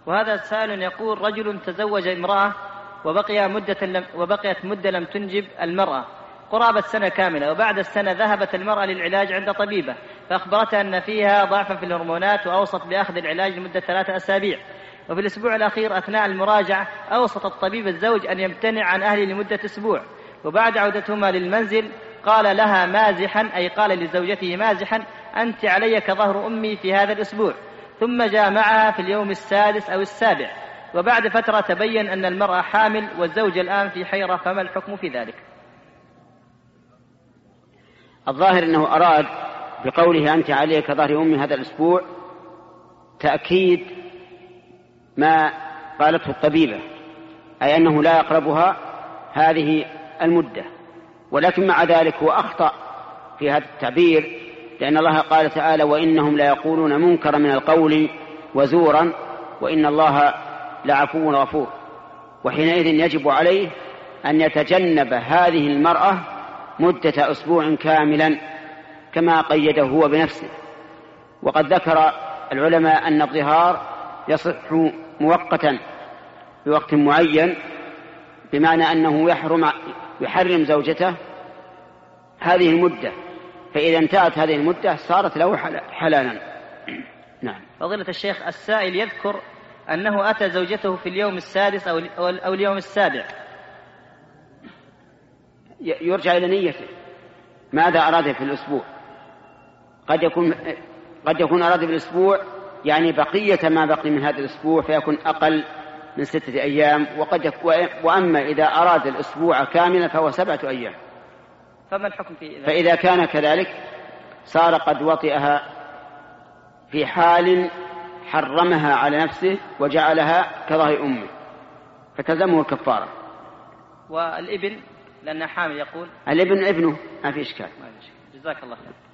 وهذا سائل يقول: رجل تزوج امرأة وبقيت مدة لم تنجب المرأة قرابة سنة كاملة، وبعد السنة ذهبت المرأة للعلاج عند طبيبة فأخبرتها أن فيها ضعفا في الهرمونات، وأوصت بأخذ العلاج لمدة 3 أسابيع. وفي الأسبوع الأخير أثناء المراجعة أوصت الطبيب الزوج أن يمتنع عن أهله لمدة أسبوع، وبعد عودتهما للمنزل قال لها مازحا، أي قال لزوجته مازحا: أنت علي كظهر أمي في هذا الأسبوع. ثم جاء معها في اليوم 6 أو 7، وبعد فترة تبين أن المرأة حامل، والزوج الآن في حيرة، فما الحكم في ذلك؟ الظاهر أنه أراد بقوله أنت علي كظهر أمي هذا الأسبوع تأكيد ما قالته الطبيبة، أي أنه لا يقربها هذه المدة، ولكن مع ذلك هو أخطأ في هذا التعبير، لأن الله قال تعالى: وإنهم لا يقولون منكرا من القول وزورا وإن الله لعفو غفور. وحينئذ يجب عليه أن يتجنب هذه المرأة مدة أسبوع كاملا كما قيده هو بنفسه. وقد ذكر العلماء أن الظهار يصح مؤقتا في وقت معين، بمعنى أنه يحرم زوجته هذه المدة، فإذا انتهت هذه المدة صارت له حلالا. نعم. فضيلة الشيخ، السائل يذكر أنه أتى زوجته في اليوم 6 أو اليوم 7. يرجع إلى نيته، ماذا أراد في الأسبوع؟ قد يكون أراد في الأسبوع يعني بقية ما بقي من هذا الأسبوع فيكون أقل من 6 أيام، وأما إذا أراد الأسبوع كاملا فهو 7 أيام. فما الحكم في ذلك؟ فإذا كان كذلك صار قد وطئها في حال حرمها على نفسه وجعلها كظهر أمه، فتلزمه الكفارة. والابن لأنها حامل يقول الابن ابنه ما في إشكال. جزاك الله خير.